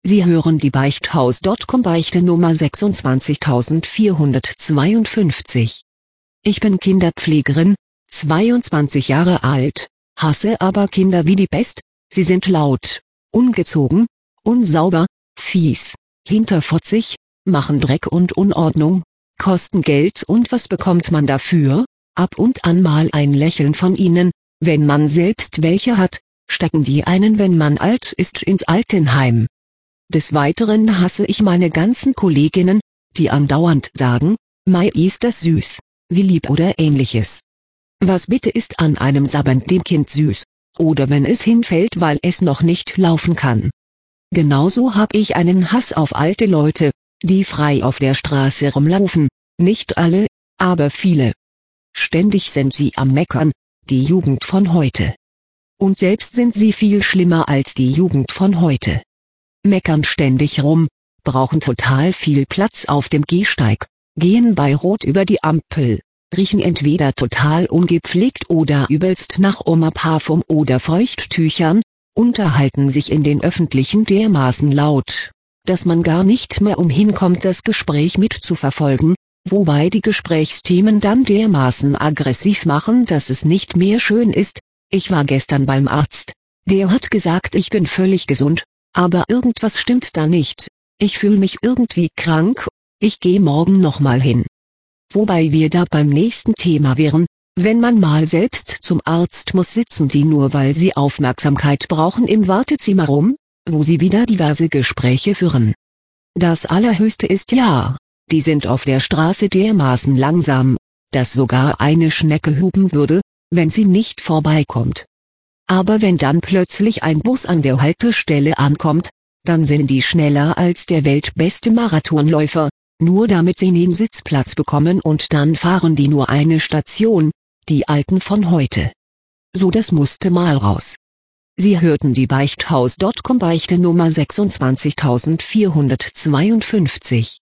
Sie hören die Beichthaus.com Beichte Nummer 26452. Ich bin Kinderpflegerin, 22 Jahre alt, hasse aber Kinder wie die Pest. Sie sind laut, ungezogen, unsauber, fies, hinterfotzig, machen Dreck und Unordnung, kosten Geld und was bekommt man dafür? Ab und an mal ein Lächeln von ihnen, wenn man selbst welche hat, stecken die einen, wenn man alt ist, ins Altenheim. Des Weiteren hasse ich meine ganzen Kolleginnen, die andauernd sagen, Mai ist das süß, wie lieb oder ähnliches. Was bitte ist an einem sabbenden Kind süß, oder wenn es hinfällt, weil es noch nicht laufen kann? Genauso hab ich einen Hass auf alte Leute, die frei auf der Straße rumlaufen, nicht alle, aber viele. Ständig sind sie am Meckern, die Jugend von heute. Und selbst sind sie viel schlimmer als die Jugend von heute. Meckern ständig rum, brauchen total viel Platz auf dem Gehsteig, gehen bei Rot über die Ampel, riechen entweder total ungepflegt oder übelst nach Oma-Parfum oder Feuchttüchern, unterhalten sich in den Öffentlichen dermaßen laut, dass man gar nicht mehr umhinkommt, das Gespräch mitzuverfolgen, wobei die Gesprächsthemen dann dermaßen aggressiv machen, dass es nicht mehr schön ist. Ich war gestern beim Arzt, der hat gesagt, ich bin völlig gesund, aber irgendwas stimmt da nicht, ich fühle mich irgendwie krank, ich gehe morgen nochmal hin. Wobei wir da beim nächsten Thema wären, wenn man mal selbst zum Arzt muss, sitzen die nur, weil sie Aufmerksamkeit brauchen, im Wartezimmer rum, wo sie wieder diverse Gespräche führen. Das Allerhöchste ist ja, die sind auf der Straße dermaßen langsam, dass sogar eine Schnecke hupen würde, wenn sie nicht vorbeikommt. Aber wenn dann plötzlich ein Bus an der Haltestelle ankommt, dann sind die schneller als der weltbeste Marathonläufer, nur damit sie den Sitzplatz bekommen, und dann fahren die nur eine Station, die Alten von heute. So, das musste mal raus. Sie hörten die Beichthaus.com Beichte Nummer 26452.